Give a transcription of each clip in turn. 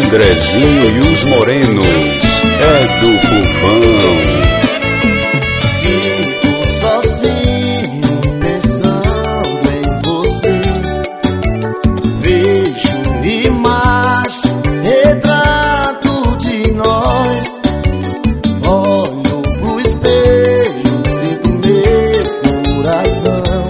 Andrezinho e os Morenos, é do povão. Fico sozinho pensando em você. Vejo imagens, retrato de nós. Olho pro espelho, sinto meu coração.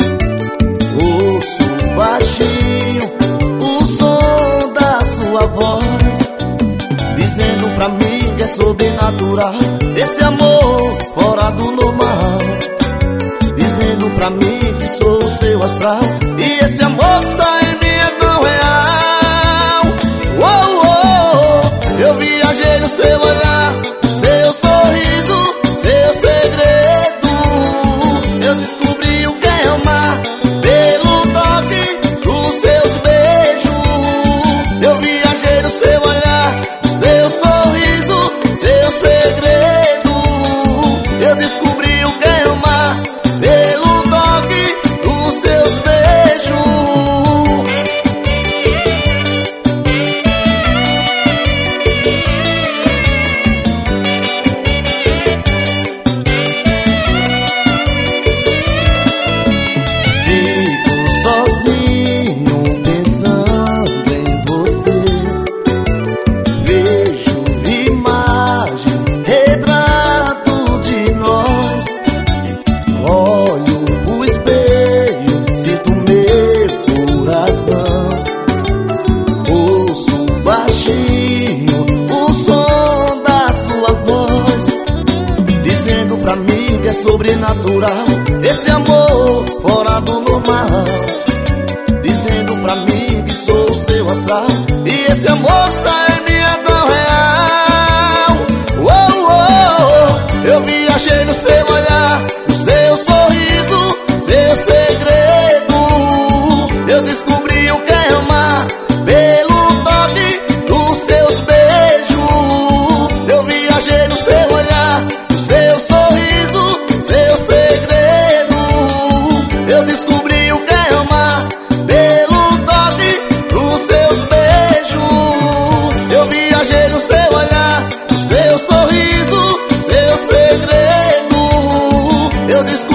Ouço baixinho o som da sua voz, dizendo pra mim que é sobrenatural esse amor fora do normal. Dizendo pra mim que sou o seu astral e esse amor que está em mim é tão real. Oh, oh, eu viajei no seu olhar, no seu sorriso, seu segredo. Eu descobri o que é amar pelo toque dos seus beijos. Eu viajei no seu olhar, no seu sorriso, seu segredo. Eu descobri o que é amar pelo toque dos seus beijos. Fico sozinho pensando em você. Vejo imagens, retrato de nós. Olho o espelho, sinto meu coração. Ouço baixinho o som da sua voz, dizendo pra mim que é sobrenatural esse amor fora do normal. Dizendo pra mim que sou o seu astral e esse amor está em mim é tão real. Oh, oh, eu viajei no seu olhar, no seu sorriso, seu segredo. Eu descobri o que é amar pelo toque dos seus beijos. Eu viajei no seu olhar, no seu sorriso, seu segredo. Eu descobri o que é amar pelo toque dos seus beijos. Eu viajei no seu olhar, no seu sorriso, seu segredo. Eu descobri